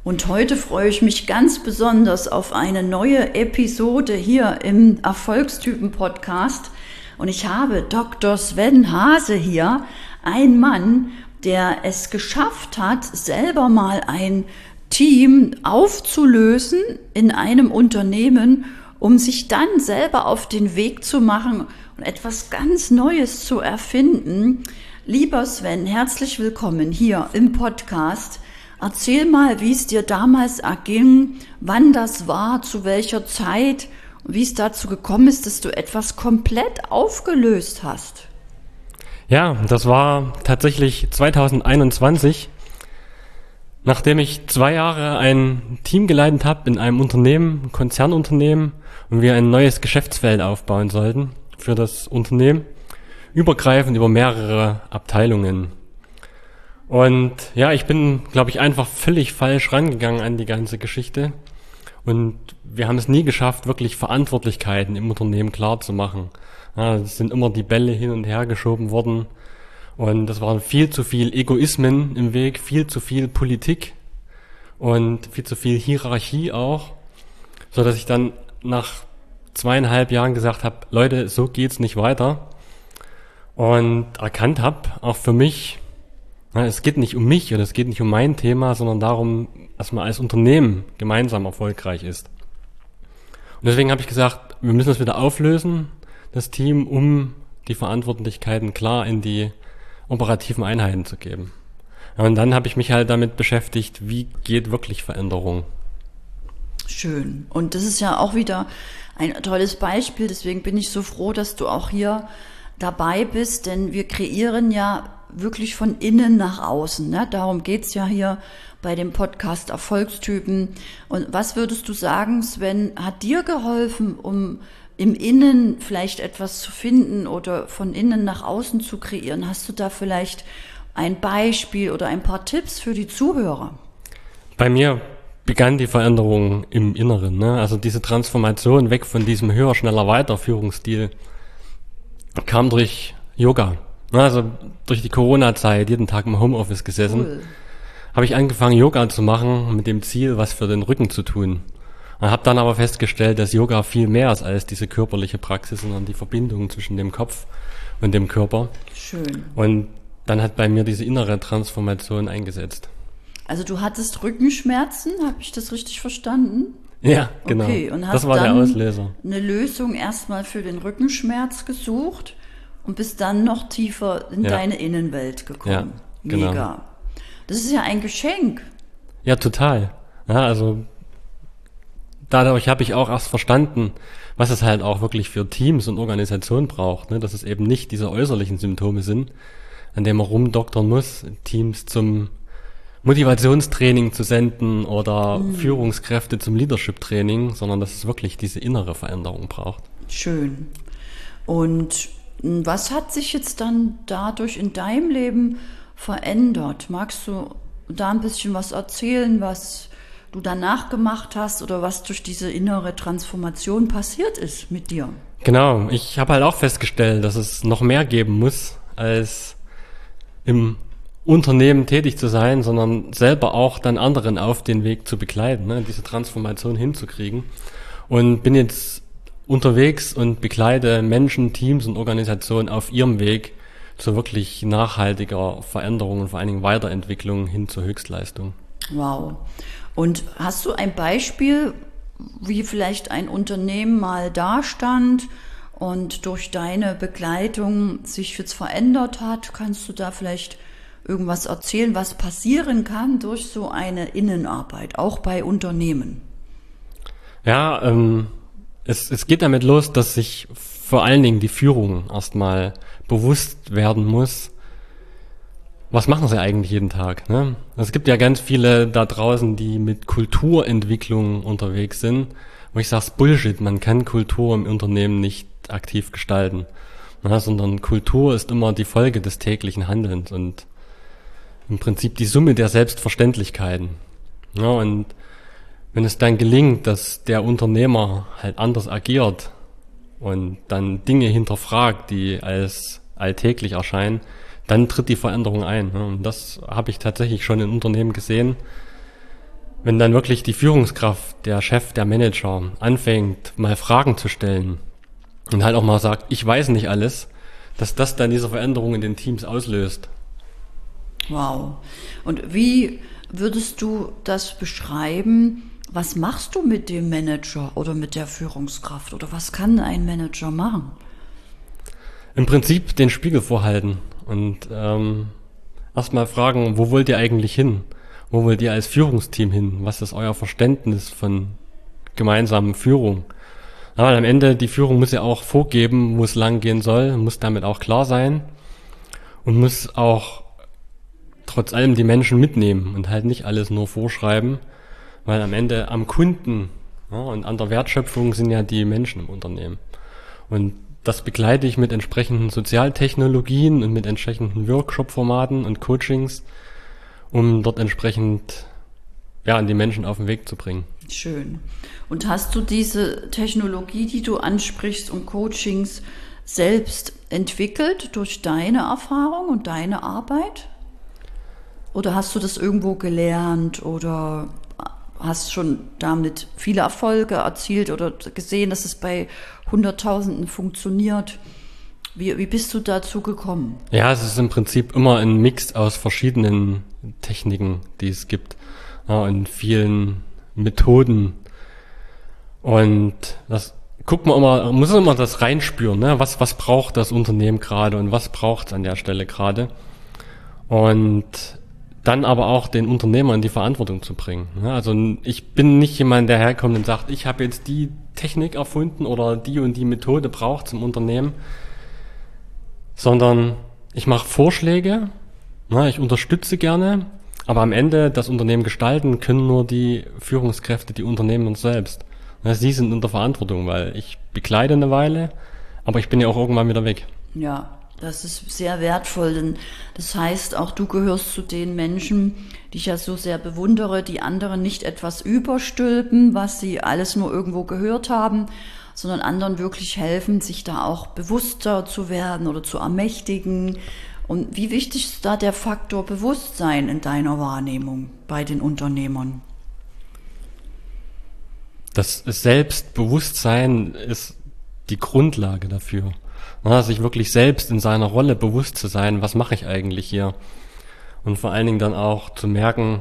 Und heute freue ich mich ganz besonders auf eine neue Episode hier im Erfolgstypen-Podcast. Und ich habe Dr. Sven Hase hier, ein Mann, der es geschafft hat, selber mal ein Team aufzulösen in einem Unternehmen, um sich dann selber auf den Weg zu machen und etwas ganz Neues zu erfinden. Lieber Sven, herzlich willkommen hier im Podcast. Erzähl mal, wie es dir damals erging, wann das war, zu welcher Zeit und wie es dazu gekommen ist, dass du etwas komplett aufgelöst hast. Ja, das war tatsächlich 2021, nachdem ich 2 Jahre ein Team geleitet habe in einem Unternehmen, Konzernunternehmen, und wir ein neues Geschäftsfeld aufbauen sollten für das Unternehmen, übergreifend über mehrere Abteilungen. Und ja, ich bin, glaube ich, einfach völlig falsch rangegangen an die ganze Geschichte. Und wir haben es nie geschafft, wirklich Verantwortlichkeiten im Unternehmen klar zu machen. Ja, es sind immer die Bälle hin und her geschoben worden. Und das waren viel zu viel Egoismen im Weg, viel zu viel Politik und viel zu viel Hierarchie auch. So dass ich dann nach 2,5 Jahren gesagt habe, Leute, so geht's nicht weiter. Und erkannt habe, auch für mich, es geht nicht um mich oder es geht nicht um mein Thema, sondern darum, dass man als Unternehmen gemeinsam erfolgreich ist. Und deswegen habe ich gesagt, wir müssen es wieder auflösen, das Team, um die Verantwortlichkeiten klar in die operativen Einheiten zu geben. Und dann habe ich mich halt damit beschäftigt, wie geht wirklich Veränderung. Schön. Und das ist ja auch wieder ein tolles Beispiel. Deswegen bin ich so froh, dass du auch hier dabei bist, denn wir kreieren ja wirklich von innen nach außen. Ne? Darum geht's ja hier bei dem Podcast Erfolgstypen. Und was würdest du sagen, Sven, hat dir geholfen, um im Innen vielleicht etwas zu finden oder von innen nach außen zu kreieren? Hast du da vielleicht ein Beispiel oder ein paar Tipps für die Zuhörer? Bei mir begann die Veränderung im Inneren. Ne? Also diese Transformation weg von diesem höher, schneller, weiter Führungsstil kam durch Yoga. Also durch die Corona-Zeit, jeden Tag im Homeoffice gesessen, cool. Habe ich angefangen, Yoga zu machen mit dem Ziel, was für den Rücken zu tun. Und habe dann aber festgestellt, dass Yoga viel mehr ist als diese körperliche Praxis, sondern die Verbindung zwischen dem Kopf und dem Körper. Schön. Und dann hat bei mir diese innere Transformation eingesetzt. Also du hattest Rückenschmerzen, habe ich das richtig verstanden? Ja, genau. Okay, und hast das war dann der Auslöser. Eine Lösung erstmal für den Rückenschmerz gesucht und bist dann noch tiefer in deine Innenwelt gekommen. Ja, genau. Mega. Das ist ja ein Geschenk. Ja, total. Ja, also dadurch habe ich auch erst verstanden, was es halt auch wirklich für Teams und Organisationen braucht, ne? Dass es eben nicht diese äußerlichen Symptome sind, an denen man rumdoktern muss, Teams zum Motivationstraining zu senden oder Führungskräfte zum Leadership-Training, sondern dass es wirklich diese innere Veränderung braucht. Schön. Und was hat sich jetzt dann dadurch in deinem Leben verändert? Magst du da ein bisschen was erzählen, was du danach gemacht hast oder was durch diese innere Transformation passiert ist mit dir? Genau, ich habe halt auch festgestellt, dass es noch mehr geben muss, als im Unternehmen tätig zu sein, sondern selber auch dann anderen auf den Weg zu begleiten, ne, diese Transformation hinzukriegen. Und bin jetzt unterwegs und begleite Menschen, Teams und Organisationen auf ihrem Weg zu wirklich nachhaltiger Veränderung und vor allen Dingen Weiterentwicklung hin zur Höchstleistung. Wow. Und hast du ein Beispiel, wie vielleicht ein Unternehmen mal dastand und durch deine Begleitung sich jetzt verändert hat? Kannst du da vielleicht irgendwas erzählen, was passieren kann durch so eine Innenarbeit, auch bei Unternehmen? Ja, es geht damit los, dass sich vor allen Dingen die Führung erstmal bewusst werden muss, was machen sie eigentlich jeden Tag, ne? Es gibt ja ganz viele da draußen, die mit Kulturentwicklung unterwegs sind, wo ich sage, Bullshit, man kann Kultur im Unternehmen nicht aktiv gestalten, ne? Sondern Kultur ist immer die Folge des täglichen Handelns und im Prinzip die Summe der Selbstverständlichkeiten. Ja, und wenn es dann gelingt, dass der Unternehmer halt anders agiert und dann Dinge hinterfragt, die als alltäglich erscheinen, dann tritt die Veränderung ein. Und das habe ich tatsächlich schon in Unternehmen gesehen. wenn dann wirklich die Führungskraft, der Chef, der Manager anfängt, mal Fragen zu stellen und halt auch mal sagt, ich weiß nicht alles, dass das dann diese Veränderung in den Teams auslöst. Wow. Und wie würdest du das beschreiben? Was machst du mit dem Manager oder mit der Führungskraft? Oder was kann ein Manager machen? Im Prinzip den Spiegel vorhalten und erstmal fragen, wo wollt ihr eigentlich hin? Wo wollt ihr als Führungsteam hin? Was ist euer Verständnis von gemeinsamen Führung? Aber am Ende, die Führung muss ja auch vorgeben, wo es lang gehen soll, muss damit auch klar sein und muss auch trotz allem die Menschen mitnehmen und halt nicht alles nur vorschreiben, weil am Ende am Kunden, ja, und an der Wertschöpfung sind ja die Menschen im Unternehmen. Und das begleite ich mit entsprechenden Sozialtechnologien und mit entsprechenden Workshop-Formaten und Coachings, um dort entsprechend an die Menschen auf den Weg zu bringen. Schön. Und hast du diese Technologie, die du ansprichst und Coachings selbst entwickelt durch deine Erfahrung und deine Arbeit? Oder hast du das irgendwo gelernt oder hast schon damit viele Erfolge erzielt oder gesehen, dass es bei Hunderttausenden funktioniert? Wie bist du dazu gekommen? Ja, es ist im Prinzip immer ein Mix aus verschiedenen Techniken, die es gibt, ja, und vielen Methoden. Und das muss immer das reinspüren, ne? Was braucht das Unternehmen gerade und was braucht es an der Stelle gerade? Und dann aber auch den Unternehmer in die Verantwortung zu bringen. Ja, also ich bin nicht jemand, der herkommt und sagt, ich habe jetzt die Technik erfunden oder die und die Methode braucht zum Unternehmen, sondern ich mache Vorschläge, ich unterstütze gerne, aber am Ende das Unternehmen gestalten können nur die Führungskräfte, die Unternehmer selbst. Sie sind in der Verantwortung, weil ich begleite eine Weile, aber ich bin ja auch irgendwann wieder weg. Ja, das ist sehr wertvoll, denn das heißt, auch du gehörst zu den Menschen, die ich ja so sehr bewundere, die anderen nicht etwas überstülpen, was sie alles nur irgendwo gehört haben, sondern anderen wirklich helfen, sich da auch bewusster zu werden oder zu ermächtigen. Und wie wichtig ist da der Faktor Bewusstsein in deiner Wahrnehmung bei den Unternehmern? Das Selbstbewusstsein ist die Grundlage dafür. Sich wirklich selbst in seiner Rolle bewusst zu sein, was mache ich eigentlich hier? Und vor allen Dingen dann auch zu merken,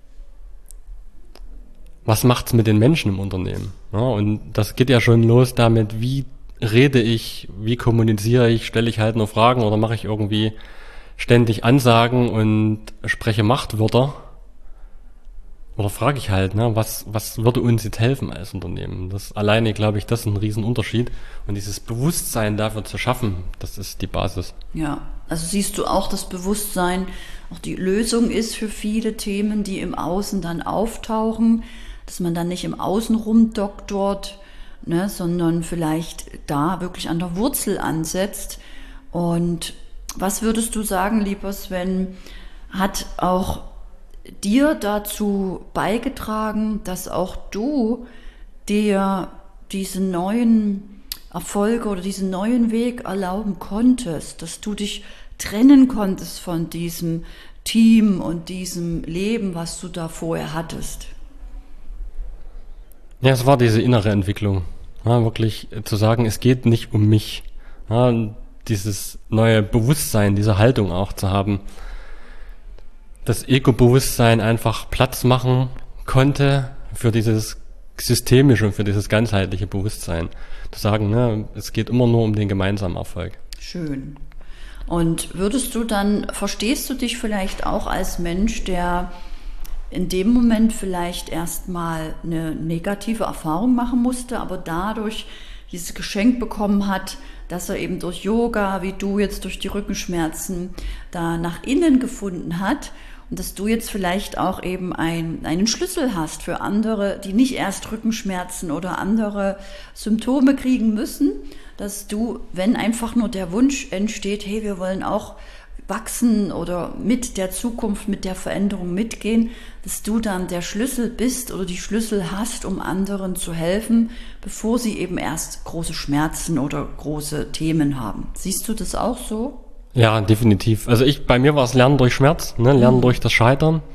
was macht's mit den Menschen im Unternehmen? Ja, und das geht ja schon los damit, wie rede ich, wie kommuniziere ich, stelle ich halt nur Fragen oder mache ich irgendwie ständig Ansagen und spreche Machtwörter? Oder frage ich halt, was würde uns jetzt helfen als Unternehmen? Das alleine, glaube ich, das ist ein Riesenunterschied. Und dieses Bewusstsein dafür zu schaffen, das ist die Basis. Ja, also siehst du auch, das Bewusstsein auch die Lösung ist für viele Themen, die im Außen dann auftauchen, dass man dann nicht im Außen rumdoktort, sondern vielleicht da wirklich an der Wurzel ansetzt. Und was würdest du sagen, lieber Sven, hat auch dir dazu beigetragen, dass auch du dir diese neuen Erfolge oder diesen neuen Weg erlauben konntest, dass du dich trennen konntest von diesem Team und diesem Leben, was du da vorher hattest? Ja, es war diese innere Entwicklung, wirklich zu sagen, es geht nicht um mich, dieses neue Bewusstsein, diese Haltung auch zu haben, das Ego-Bewusstsein einfach Platz machen konnte für dieses systemische und für dieses ganzheitliche Bewusstsein. Zu sagen, es geht immer nur um den gemeinsamen Erfolg. Schön. Und verstehst du dich vielleicht auch als Mensch, der in dem Moment vielleicht erstmal eine negative Erfahrung machen musste, aber dadurch dieses Geschenk bekommen hat, dass er eben durch Yoga, wie du jetzt durch die Rückenschmerzen, da nach innen gefunden hat und dass du jetzt vielleicht auch eben einen Schlüssel hast für andere, die nicht erst Rückenschmerzen oder andere Symptome kriegen müssen, dass du, wenn einfach nur der Wunsch entsteht, hey, wir wollen auch wachsen oder mit der Zukunft, mit der Veränderung mitgehen, dass du dann der Schlüssel bist oder die Schlüssel hast, um anderen zu helfen, bevor sie eben erst große Schmerzen oder große Themen haben. Siehst du das auch so? Ja, definitiv. Also bei mir war es Lernen durch Schmerz, Lernen durch das Scheitern.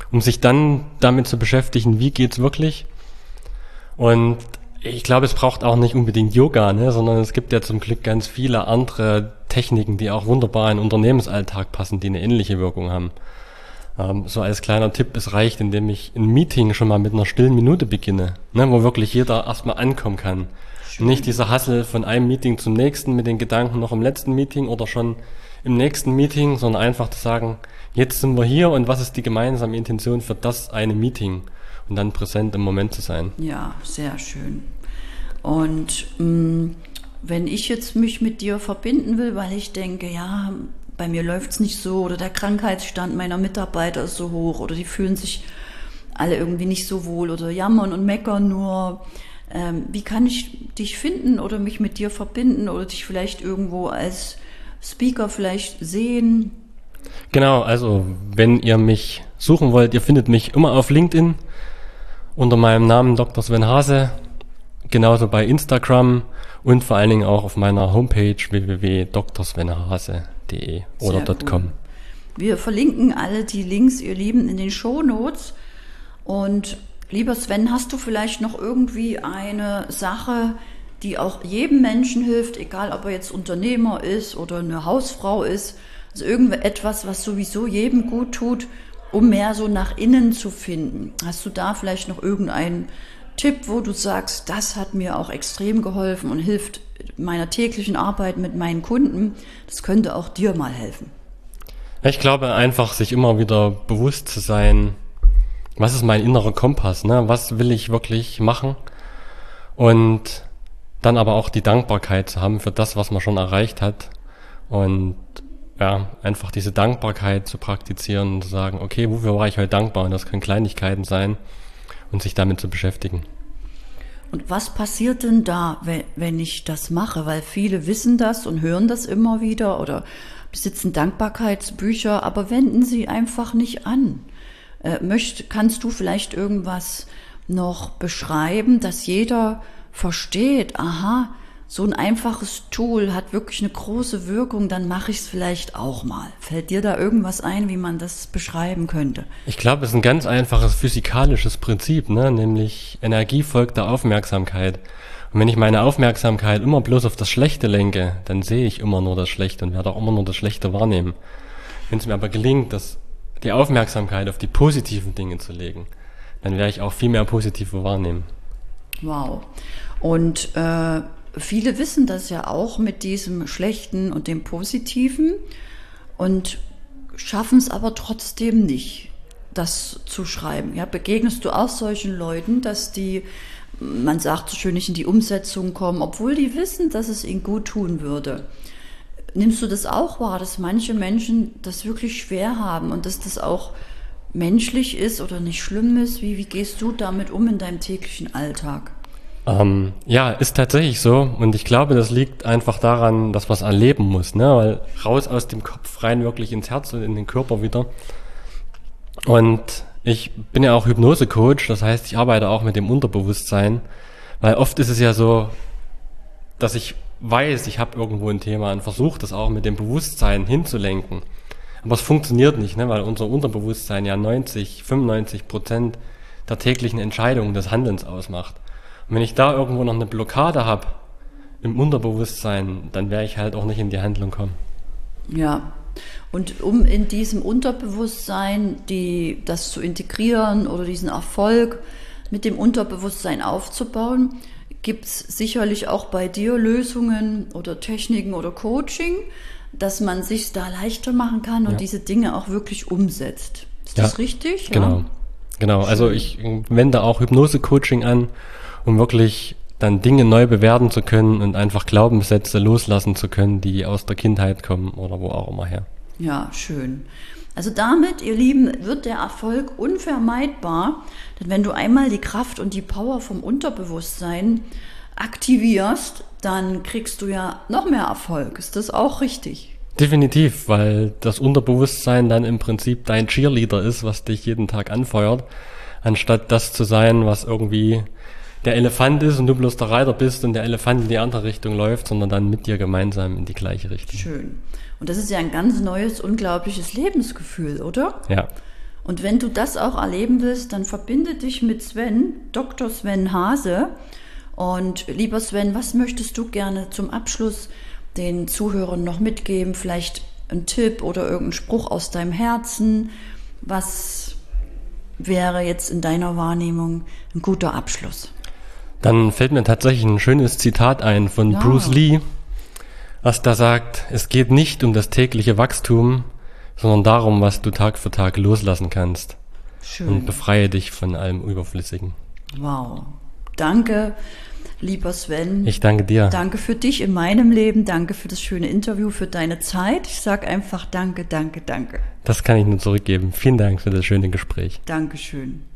um sich dann damit zu beschäftigen, wie geht's wirklich. Und ich glaube, es braucht auch nicht unbedingt Yoga, ne, sondern es gibt ja zum Glück ganz viele andere Techniken, die auch wunderbar in den Unternehmensalltag passen, die eine ähnliche Wirkung haben. So als kleiner Tipp, es reicht, indem ich ein Meeting schon mal mit einer stillen Minute beginne, ne, wo wirklich jeder erstmal ankommen kann. Und nicht dieser Hassel von einem Meeting zum nächsten mit den Gedanken noch im letzten Meeting oder schon im nächsten Meeting, sondern einfach zu sagen, jetzt sind wir hier und was ist die gemeinsame Intention für das eine Meeting? Und dann präsent im Moment zu sein. Ja, sehr schön. Und wenn ich jetzt mich mit dir verbinden will, weil ich denke, ja, bei mir läuft's nicht so oder der Krankheitsstand meiner Mitarbeiter ist so hoch oder die fühlen sich alle irgendwie nicht so wohl oder jammern und meckern nur. Wie kann ich dich finden oder mich mit dir verbinden oder dich vielleicht irgendwo als Speaker vielleicht sehen? Genau, also wenn ihr mich suchen wollt, ihr findet mich immer auf LinkedIn unter meinem Namen Dr. Sven Hase, genauso bei Instagram und vor allen Dingen auch auf meiner Homepage www.drsvenhase.de oder .com. Cool. Wir verlinken alle die Links, ihr Lieben, in den Shownotes. Und lieber Sven, hast du vielleicht noch irgendwie eine Sache, die auch jedem Menschen hilft, egal ob er jetzt Unternehmer ist oder eine Hausfrau ist, also irgendetwas, was sowieso jedem gut tut, um mehr so nach innen zu finden? Hast du da vielleicht noch irgendeinen Tipp, wo du sagst, das hat mir auch extrem geholfen und hilft meiner täglichen Arbeit mit meinen Kunden? Das könnte auch dir mal helfen. Ich glaube einfach, sich immer wieder bewusst zu sein, was ist mein innerer Kompass, ne? Was will ich wirklich machen? Und dann aber auch die Dankbarkeit zu haben für das, was man schon erreicht hat. Und ja, einfach diese Dankbarkeit zu praktizieren und zu sagen, okay, wofür war ich heute dankbar? Und das können Kleinigkeiten sein und sich damit zu beschäftigen. Und was passiert denn da, wenn ich das mache? Weil viele wissen das und hören das immer wieder oder besitzen Dankbarkeitsbücher, aber wenden sie einfach nicht an. Kannst du vielleicht irgendwas noch beschreiben, dass jeder versteht, aha, so ein einfaches Tool hat wirklich eine große Wirkung, dann mache ich es vielleicht auch mal. Fällt dir da irgendwas ein, wie man das beschreiben könnte? Ich glaube, es ist ein ganz einfaches physikalisches Prinzip, ne? Nämlich Energie folgt der Aufmerksamkeit. Und wenn ich meine Aufmerksamkeit immer bloß auf das Schlechte lenke, dann sehe ich immer nur das Schlechte und werde auch immer nur das Schlechte wahrnehmen. Wenn es mir aber gelingt, die Aufmerksamkeit auf die positiven Dinge zu legen, dann werde ich auch viel mehr Positive wahrnehmen. Wow. Und viele wissen das ja auch mit diesem Schlechten und dem Positiven und schaffen es aber trotzdem nicht, das zu schreiben. Ja, begegnest du auch solchen Leuten, dass die, man sagt so schön, nicht in die Umsetzung kommen, obwohl die wissen, dass es ihnen gut tun würde? Nimmst du das auch wahr, dass manche Menschen das wirklich schwer haben und dass das auch menschlich ist oder nicht schlimm ist? Wie gehst du damit um in deinem täglichen Alltag? Ja, ist tatsächlich so und ich glaube, das liegt einfach daran, dass man es erleben muss, ne? Weil raus aus dem Kopf, rein wirklich ins Herz und in den Körper wieder. Und ich bin ja auch Hypnose-Coach, das heißt, ich arbeite auch mit dem Unterbewusstsein, weil oft ist es ja so, dass ich weiß, ich habe irgendwo ein Thema und versuche das auch mit dem Bewusstsein hinzulenken. Aber es funktioniert nicht, ne? Weil unser Unterbewusstsein ja 95% der täglichen Entscheidungen des Handelns ausmacht. Und wenn ich da irgendwo noch eine Blockade habe im Unterbewusstsein, dann werde ich halt auch nicht in die Handlung kommen. Ja, und um in diesem Unterbewusstsein das zu integrieren oder diesen Erfolg mit dem Unterbewusstsein aufzubauen, gibt es sicherlich auch bei dir Lösungen oder Techniken oder Coaching, dass man sich da leichter machen kann und diese Dinge auch wirklich umsetzt. Ist das richtig? Genau. Ja? Genau. Also ich wende auch Hypnose-Coaching an, um wirklich dann Dinge neu bewerten zu können und einfach Glaubenssätze loslassen zu können, die aus der Kindheit kommen oder wo auch immer her. Ja, schön. Also damit, ihr Lieben, wird der Erfolg unvermeidbar, denn wenn du einmal die Kraft und die Power vom Unterbewusstsein aktivierst, dann kriegst du ja noch mehr Erfolg. Ist das auch richtig? Definitiv, weil das Unterbewusstsein dann im Prinzip dein Cheerleader ist, was dich jeden Tag anfeuert, anstatt das zu sein, was irgendwie der Elefant ist und du bloß der Reiter bist und der Elefant in die andere Richtung läuft, sondern dann mit dir gemeinsam in die gleiche Richtung. Schön. Und das ist ja ein ganz neues, unglaubliches Lebensgefühl, oder? Ja. Und wenn du das auch erleben willst, dann verbinde dich mit Sven, Dr. Sven Hase. Und lieber Sven, was möchtest du gerne zum Abschluss den Zuhörern noch mitgeben? Vielleicht ein Tipp oder irgendein Spruch aus deinem Herzen? Was wäre jetzt in deiner Wahrnehmung ein guter Abschluss? Dann fällt mir tatsächlich ein schönes Zitat ein von Bruce Lee, was da sagt: Es geht nicht um das tägliche Wachstum, sondern darum, was du Tag für Tag loslassen kannst. Schön. Und befreie dich von allem Überflüssigen. Wow. Danke, lieber Sven. Ich danke dir. Danke für dich in meinem Leben. Danke für das schöne Interview, für deine Zeit. Ich sage einfach danke, danke, danke. Das kann ich nur zurückgeben. Vielen Dank für das schöne Gespräch. Dankeschön.